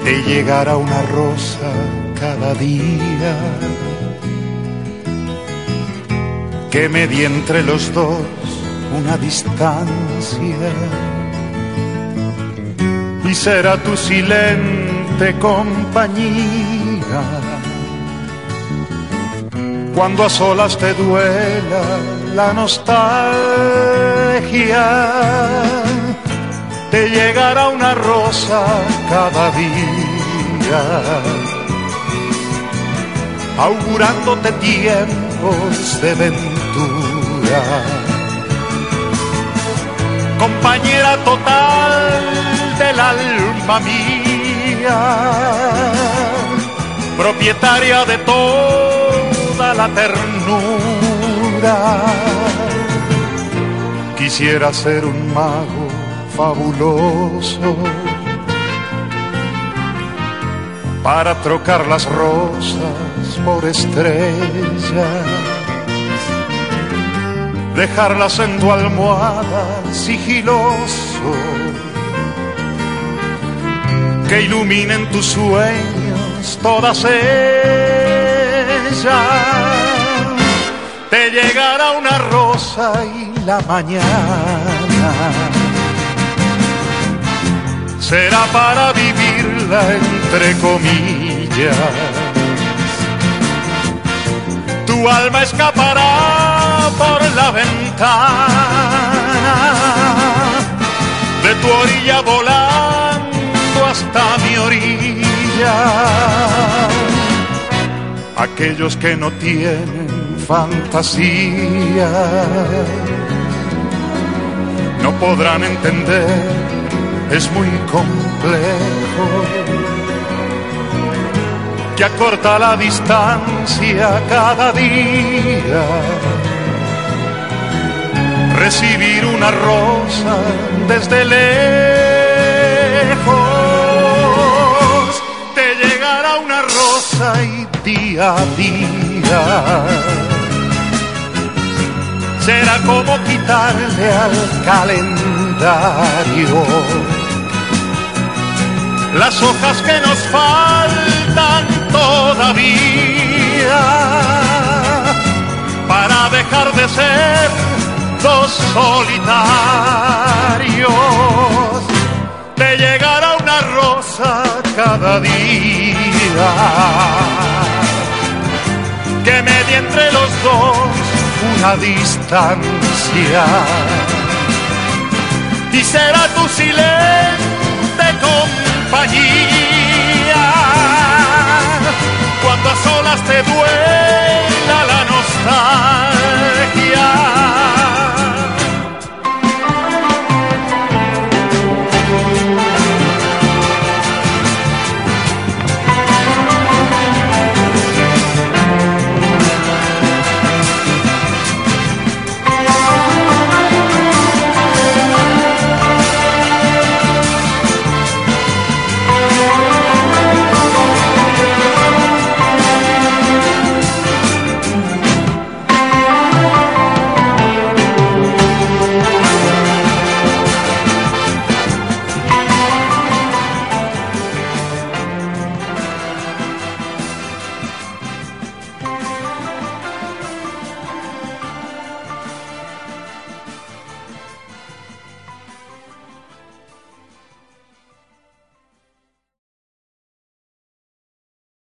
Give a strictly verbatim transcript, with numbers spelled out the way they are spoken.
te llegará una rosa cada día, que medie entre los dos una distancia, y será tu silente compañía cuando a solas te duela la nostalgia. Te llegará una rosa cada día, augurándote tiempos de ventura, compañera total del alma mía, propietaria de toda la ternura. Quisiera ser un mago fabuloso para trocar las rosas por estrellas, dejarlas en tu almohada sigiloso, que iluminen tus sueños todas ellas. Te llegará una rosa y la mañana será para vivirla entre comillas. Tu alma escapará por la ventana de tu orilla volando hasta mi orilla. Aquellos que no tienen fantasía no podrán entender, es muy complejo, que acorta la distancia cada día. Recibir una rosa desde lejos, te llegará una rosa y día a día será como quitarle al calendario las hojas que nos faltan todavía para dejar de ser dos solitarios. Te llegará una rosa cada día que medie entre los dos una distancia, y será tu silente compañía